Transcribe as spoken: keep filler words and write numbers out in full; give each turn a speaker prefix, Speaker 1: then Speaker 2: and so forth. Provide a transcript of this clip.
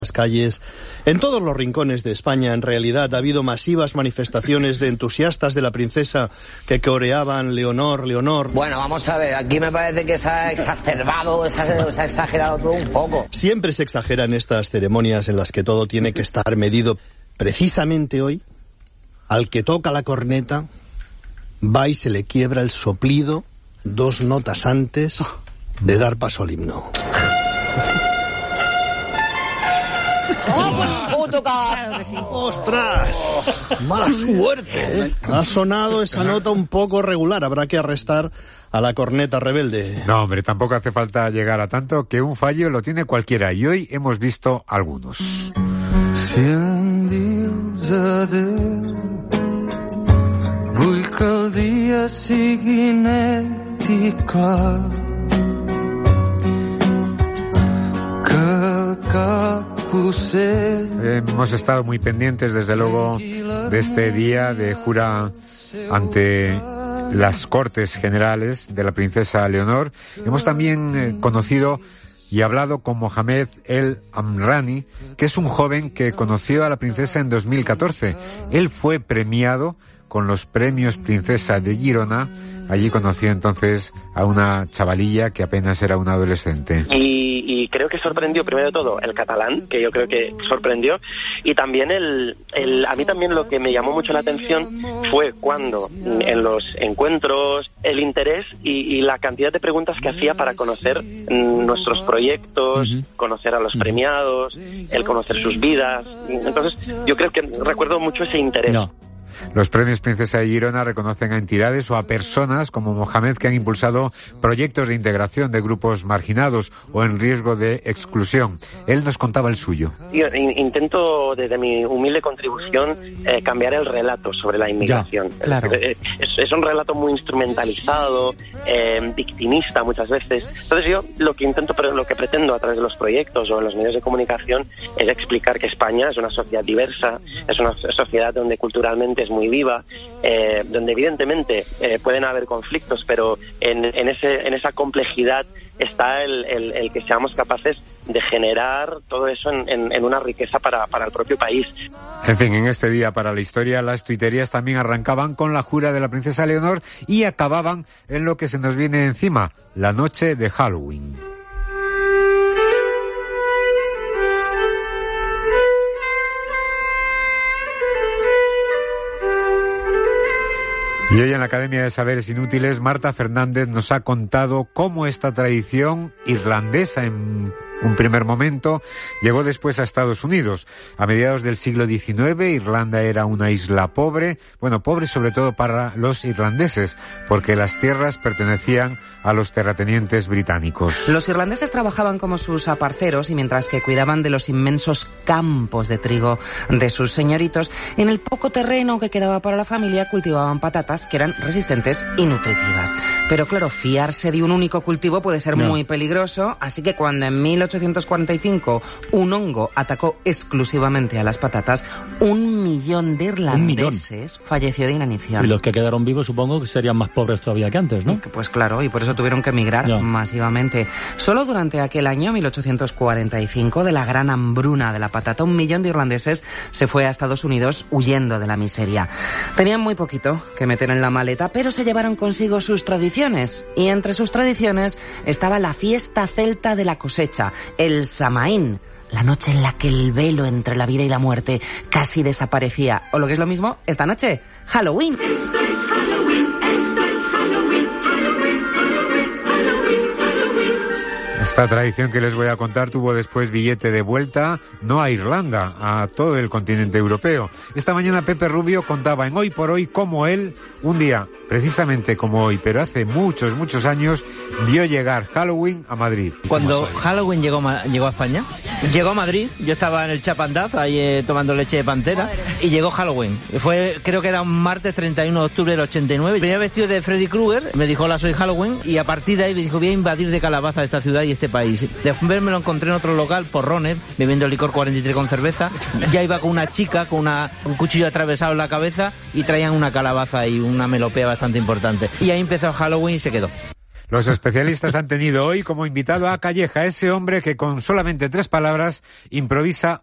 Speaker 1: las calles. En todos los rincones de España, en realidad, ha habido masivas manifestaciones de entusiastas de la princesa que coreaban Leonor, Leonor.
Speaker 2: Bueno, vamos a ver, aquí me parece que se ha exacerbado, se ha, se ha exagerado todo un poco.
Speaker 1: Siempre se exageran estas ceremonias en las que todo tiene que estar medido. Precisamente hoy, al que toca la corneta, va y se le quiebra el soplido dos notas antes de dar paso al himno.
Speaker 3: Claro que sí.
Speaker 1: ¡Ostras! ¡Mala suerte! ¿eh? Ha sonado esa nota un poco regular. Habrá que arrestar a la corneta rebelde.
Speaker 4: No, hombre, tampoco hace falta llegar a tanto, que un fallo lo tiene cualquiera. Y hoy hemos visto algunos.
Speaker 5: Si en dius adeu, vull que el dia sigui net i clar, que cap
Speaker 4: Hemos estado muy pendientes, desde luego, de este día de jura ante las Cortes Generales de la princesa Leonor. Hemos también eh, conocido y hablado con Mohamed El Amrani, que es un joven que conoció a la princesa en dos mil catorce. Él fue premiado con los premios Princesa de Girona. Allí conoció entonces a una chavalilla que apenas era una adolescente.
Speaker 6: Y, y creo que sorprendió, primero de todo, el catalán, que yo creo que sorprendió, y también el, el... A mí también lo que me llamó mucho la atención fue cuando, en los encuentros, el interés y, y la cantidad de preguntas que hacía para conocer nuestros proyectos, uh-huh. conocer a los premiados, el conocer sus vidas. Entonces, yo creo que recuerdo mucho ese interés.
Speaker 4: No. Los premios Princesa de Girona reconocen a entidades o a personas como Mohamed que han impulsado proyectos de integración de grupos marginados o en riesgo de exclusión. Él nos contaba el suyo.
Speaker 6: Yo intento, desde mi humilde contribución, eh, cambiar el relato sobre la inmigración.
Speaker 4: Ya, claro.
Speaker 6: es, es un relato muy instrumentalizado, eh, victimista muchas veces. Entonces yo lo que intento, pero lo que pretendo a través de los proyectos o en los medios de comunicación es explicar que España es una sociedad diversa, es una sociedad donde culturalmente es muy viva, eh, donde evidentemente eh, pueden haber conflictos, pero en, en, ese, en esa complejidad está el, el, el que seamos capaces de generar todo eso en, en, en una riqueza para, para el propio país.
Speaker 4: En fin, en este día para la historia, las tuiterías también arrancaban con la jura de la princesa Leonor y acababan en lo que se nos viene encima, la noche de Halloween. Y hoy en la Academia de Saberes Inútiles, Marta Fernández nos ha contado cómo esta tradición irlandesa en un primer momento llegó después a Estados Unidos. A mediados del siglo diecinueve, Irlanda era una isla pobre, bueno, pobre sobre todo para los irlandeses, porque las tierras pertenecían a los terratenientes británicos.
Speaker 7: Los irlandeses trabajaban como sus aparceros y mientras que cuidaban de los inmensos campos de trigo de sus señoritos, en el poco terreno que quedaba para la familia cultivaban patatas que eran resistentes y nutritivas. Pero claro, fiarse de un único cultivo puede ser no. muy peligroso, así que cuando en mil ochocientos cuarenta y cinco un hongo atacó exclusivamente a las patatas, un millón de irlandeses millón. falleció de inanición.
Speaker 8: Y los que quedaron vivos supongo que serían más pobres todavía que antes, ¿no?
Speaker 7: Pues claro, y por eso tuvieron que emigrar ya. masivamente. Solo durante aquel año, mil ochocientos cuarenta y cinco, de la gran hambruna de la patata, un millón de irlandeses se fue a Estados Unidos huyendo de la miseria. Tenían muy poquito que meter en la maleta, pero se llevaron consigo sus tradiciones. Y entre sus tradiciones estaba la fiesta celta de la cosecha, el Samaín, la noche en la que el velo entre la vida y la muerte casi desaparecía. O lo que es lo mismo, esta noche, Halloween.
Speaker 9: Esto es Halloween, esto es Halloween, Halloween, Halloween, Halloween, Halloween.
Speaker 4: Esta tradición que les voy a contar tuvo después billete de vuelta, no a Irlanda, a todo el continente europeo. Esta mañana Pepe Rubio contaba en Hoy por Hoy cómo él, un día, precisamente como hoy, pero hace muchos, muchos años, vio llegar Halloween a Madrid.
Speaker 10: Cuando Halloween llegó, llegó a España, llegó a Madrid, yo estaba en el Chapandaz, ahí eh, tomando leche de pantera, y llegó Halloween. Fue, creo que era un martes treinta y uno de octubre del ochenta y nueve. Venía vestido de Freddy Krueger, me dijo, hola, soy Halloween, y a partir de ahí me dijo, voy a invadir de calabaza esta ciudad y este país. Después me lo encontré en otro local, Porrones, bebiendo licor cuarenta y tres con cerveza. Ya iba con una chica, con una, un cuchillo atravesado en la cabeza, y traían una calabaza y una melopea bastante importante. Y ahí empezó Halloween y se quedó.
Speaker 4: Los especialistas han tenido hoy como invitado a Calleja, ese hombre que con solamente tres palabras improvisa